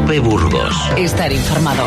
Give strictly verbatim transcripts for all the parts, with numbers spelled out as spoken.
COPE Burgos. Estar informado.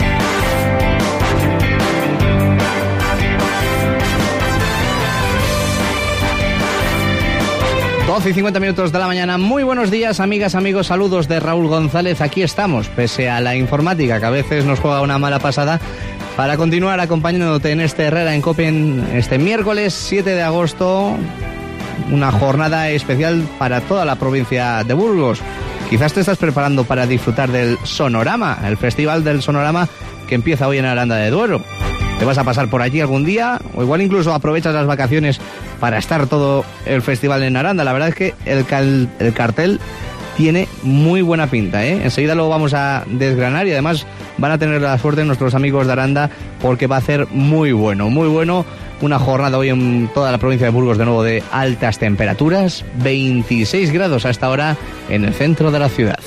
doce y cincuenta minutos de la mañana. Muy buenos días, amigas, amigos. Saludos de Raúl González. Aquí estamos, pese a la informática que a veces nos juega una mala pasada, para continuar acompañándote en este Herrera en COPE en este miércoles siete de agosto. Una jornada especial para toda la provincia de Burgos. Quizás te estás preparando para disfrutar del Sonorama, el Festival del Sonorama que empieza hoy en Aranda de Duero. ¿Te vas a pasar por allí algún día? O igual incluso aprovechas las vacaciones para estar todo el festival en Aranda. La verdad es que el, cal, el cartel tiene muy buena pinta, ¿eh? Enseguida lo vamos a desgranar y además van a tener la suerte nuestros amigos de Aranda porque va a ser muy bueno, muy bueno. Una jornada hoy en toda la provincia de Burgos de nuevo de altas temperaturas, veintiséis grados hasta ahora en el centro de la ciudad.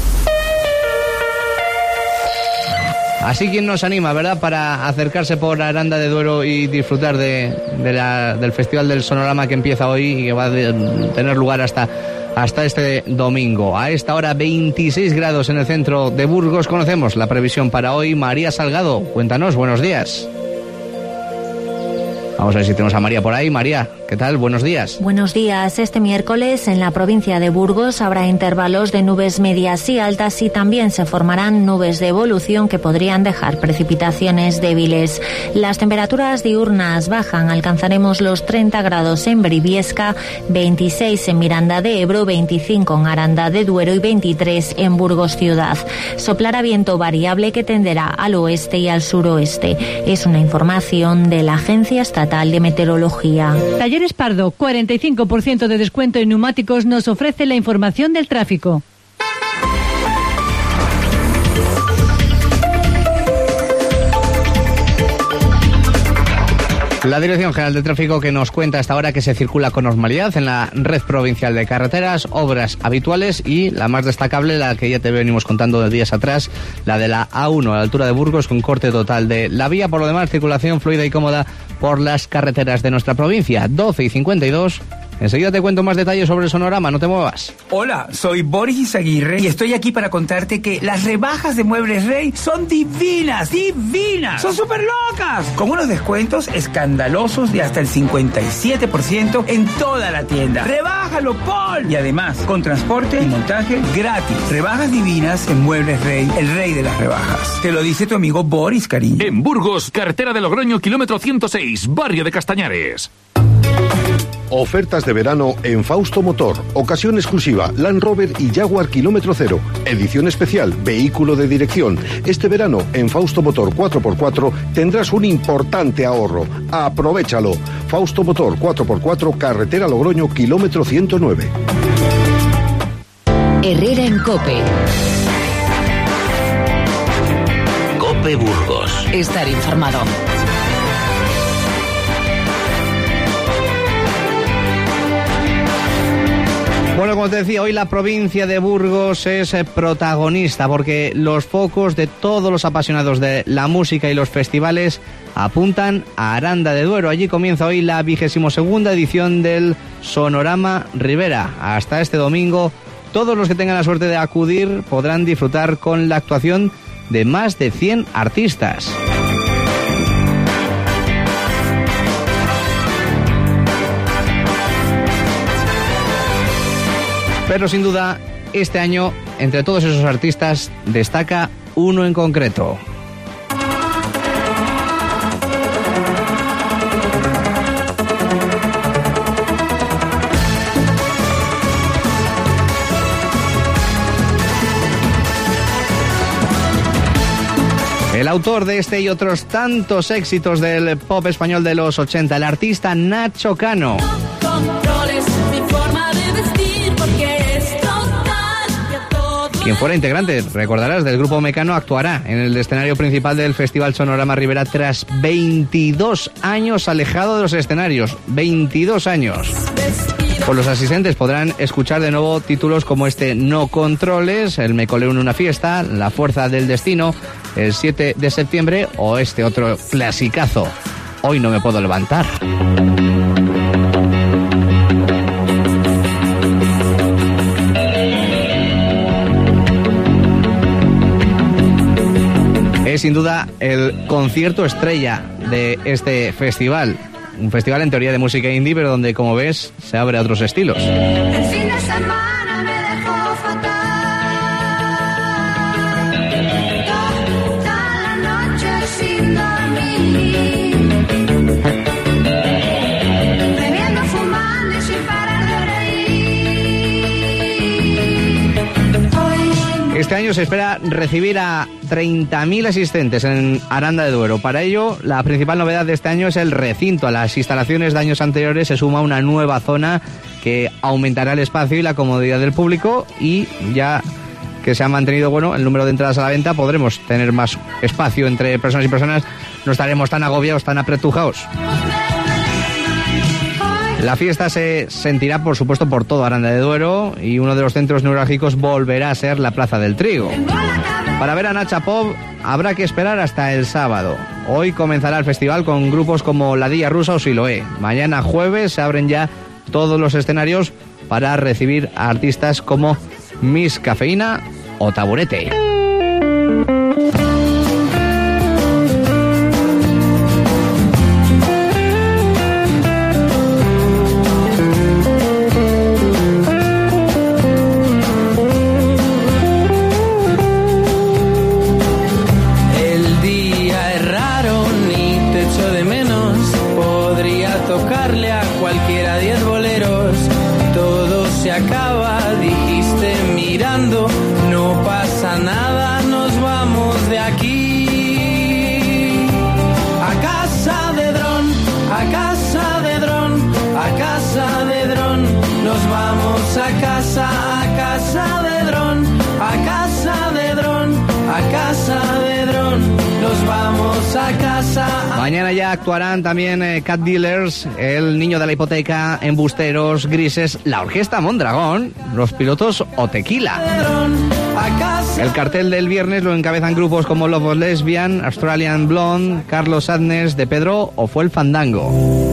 Así quien nos anima, ¿verdad?, para acercarse por Aranda de Duero y disfrutar de, de la, del Festival del Sonorama que empieza hoy y que va a de, tener lugar hasta, hasta este domingo. A esta hora veintiséis grados en el centro de Burgos. Conocemos la previsión para hoy. María Salgado, cuéntanos, buenos días. Vamos a ver si tenemos a María por ahí. María, ¿qué tal? Buenos días. Buenos días. Este miércoles en la provincia de Burgos habrá intervalos de nubes medias y altas y también se formarán nubes de evolución que podrían dejar precipitaciones débiles. Las temperaturas diurnas bajan. Alcanzaremos los treinta grados en Briviesca, veintiséis en Miranda de Ebro, veinticinco en Aranda de Duero y veintitrés en Burgos ciudad. Soplará viento variable que tenderá al oeste y al suroeste. Es una información de la Agencia Estatal de Meteorología. Talleres Pardo, cuarenta y cinco por ciento de descuento en neumáticos, nos ofrece la información del tráfico. La Dirección General de Tráfico que nos cuenta hasta ahora que se circula con normalidad en la red provincial de carreteras, obras habituales y la más destacable, la que ya te venimos contando de días atrás, la de la A uno a la altura de Burgos con corte total de la vía. Por lo demás, circulación fluida y cómoda por las carreteras de nuestra provincia. doce y cincuenta y dos. Enseguida te cuento más detalles sobre el Sonorama, no te muevas. Hola, soy Boris Izaguirre y estoy aquí para contarte que las rebajas de Muebles Rey son divinas, divinas. Son súper locas, con unos descuentos escandalosos de hasta el cincuenta y siete por ciento en toda la tienda. ¡Rebájalo, Paul! Y además, con transporte y montaje gratis. Rebajas divinas en Muebles Rey, el rey de las rebajas. Te lo dice tu amigo Boris, cariño. En Burgos, carretera de Logroño, kilómetro ciento seis, barrio de Castañares. Ofertas de verano en Fausto Motor. Ocasión exclusiva, Land Rover y Jaguar kilómetro cero. Edición especial, vehículo de dirección. Este verano en Fausto Motor cuatro por cuatro tendrás un importante ahorro. Aprovéchalo. Fausto Motor cuatro por cuatro, carretera Logroño, kilómetro ciento nueve. Herrera en COPE. COPE Burgos. Estar informado. Bueno, como te decía, hoy la provincia de Burgos es protagonista porque los focos de todos los apasionados de la música y los festivales apuntan a Aranda de Duero. Allí comienza hoy la vigésimo segunda edición del Sonorama Ribera. Hasta este domingo, todos los que tengan la suerte de acudir podrán disfrutar con la actuación de más de cien artistas. Pero sin duda, este año, entre todos esos artistas, destaca uno en concreto. El autor de este y otros tantos éxitos del pop español de los ochenta, el artista Nacho Cano. Quien fuera integrante, recordarás, del grupo Mecano, actuará en el escenario principal del Festival Sonorama Ribera tras veintidós años alejado de los escenarios. veintidós años. Pues los asistentes podrán escuchar de nuevo títulos como este No Controles, el Me colé en una fiesta, La fuerza del destino, el siete de septiembre o este otro clasicazo, Hoy no me puedo levantar. es sin duda el concierto estrella de este festival. Un festival en teoría de música indie, pero donde, como ves, se abre a otros estilos. El fin de semana me dejó fatal. Toda la noche sin dormir. Bebiendo, fumando y sin parar de reír. Hoy... Este año se espera recibir a treinta mil asistentes en Aranda de Duero. Para ello, la principal novedad de este año es el recinto. A las instalaciones de años anteriores se suma una nueva zona que aumentará el espacio y la comodidad del público, y ya que se ha mantenido bueno el número de entradas a la venta, podremos tener más espacio entre personas y personas. No estaremos tan agobiados, tan apretujados. La fiesta se sentirá, por supuesto, por todo Aranda de Duero, y uno de los centros neurálgicos volverá a ser la Plaza del Trigo. Para ver a Nacha Pop habrá que esperar hasta el sábado. Hoy comenzará el festival con grupos como Ladilla Rusa o Siloé. Mañana jueves se abren ya todos los escenarios para recibir a artistas como Miss Cafeína o Taburete. Mañana ya actuarán también eh, Cat Dealers, El Niño de la Hipoteca, Embusteros, Grises, la Orquesta Mondragón, Los Pilotos o Tequila. El cartel del viernes lo encabezan grupos como Love Lesbian, Australian Blonde, Carlos Sadness, De Pedro o Fue el Fandango.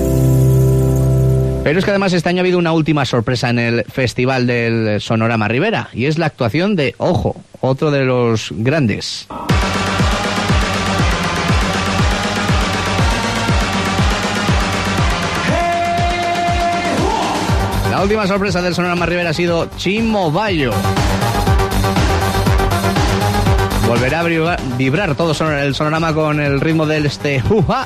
Pero es que además este año ha habido una última sorpresa en el Festival del Sonorama Ribera, y es la actuación de Ojo, otro de los grandes. La última sorpresa del Sonorama Ribera ha sido Chimo Bayo. Volverá a vibrar, vibrar todo el sonorama con el ritmo del este juja.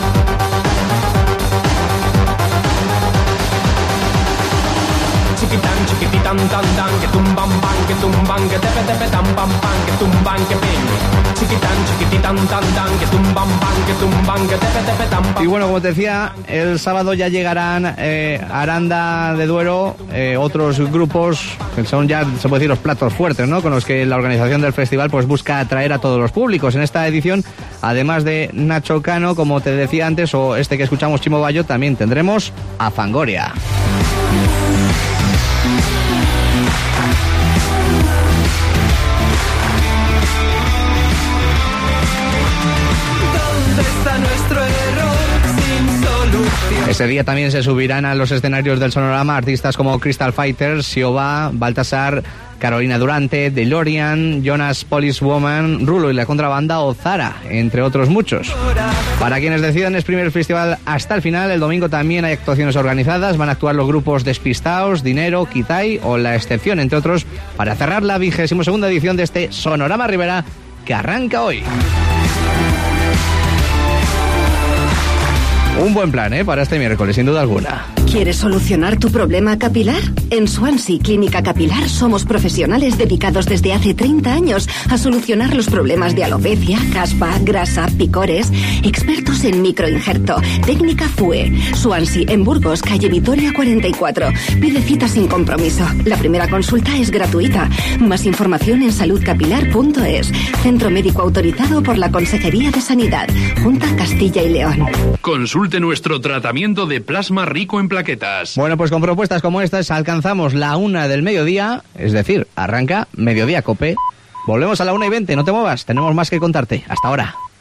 Chiquitán, chiquititán, tan, tan, que tumban, pan, que tumban, que tepe, tepe, tan, pam, pan, que tumban, que ping. Chiquitán, chiquititán, tan, tan, que tumban, pan, que tumban, que tepe, tepe, tan, pam. Y bueno, como te decía, el sábado ya llegarán eh, a Aranda de Duero eh, otros grupos que son ya, se puede decir, los platos fuertes, ¿no? Con los que la organización del festival pues busca atraer a todos los públicos. En esta edición, además de Nacho Cano, como te decía antes, o este que escuchamos, Chimo Bayo, también tendremos a Fangoria. Ese día también se subirán a los escenarios del Sonorama artistas como Crystal Fighters, Siobá, Baltasar, Carolina Durante, DeLorean, Jonas Policewoman, Rulo y la Contrabanda o Zara, entre otros muchos. Para quienes decidan exprimir el festival hasta el final, el domingo también hay actuaciones organizadas. Van a actuar los grupos Despistaos, Dinero, Kitai o La Excepción, entre otros, para cerrar la vigésima segunda edición de este Sonorama Ribera que arranca hoy. Un buen plan, ¿eh? Para este miércoles, sin duda alguna. ¿Quieres solucionar tu problema capilar? En Swansea Clínica Capilar somos profesionales dedicados desde hace treinta años a solucionar los problemas de alopecia, caspa, grasa, picores. Expertos en microinjerto. Técnica F U E. Swansea, en Burgos, calle Vitoria cuarenta y cuatro. Pide cita sin compromiso. La primera consulta es gratuita. Más información en salud capilar punto es. Centro médico autorizado por la Consejería de Sanidad. Junta Castilla y León. Consulte nuestro tratamiento de plasma rico en plaquetas. Bueno, pues con propuestas como estas alcanzamos la una del mediodía, es decir, arranca Mediodía Cope. Volvemos a la una y veinte, no te muevas, tenemos más que contarte. Hasta ahora.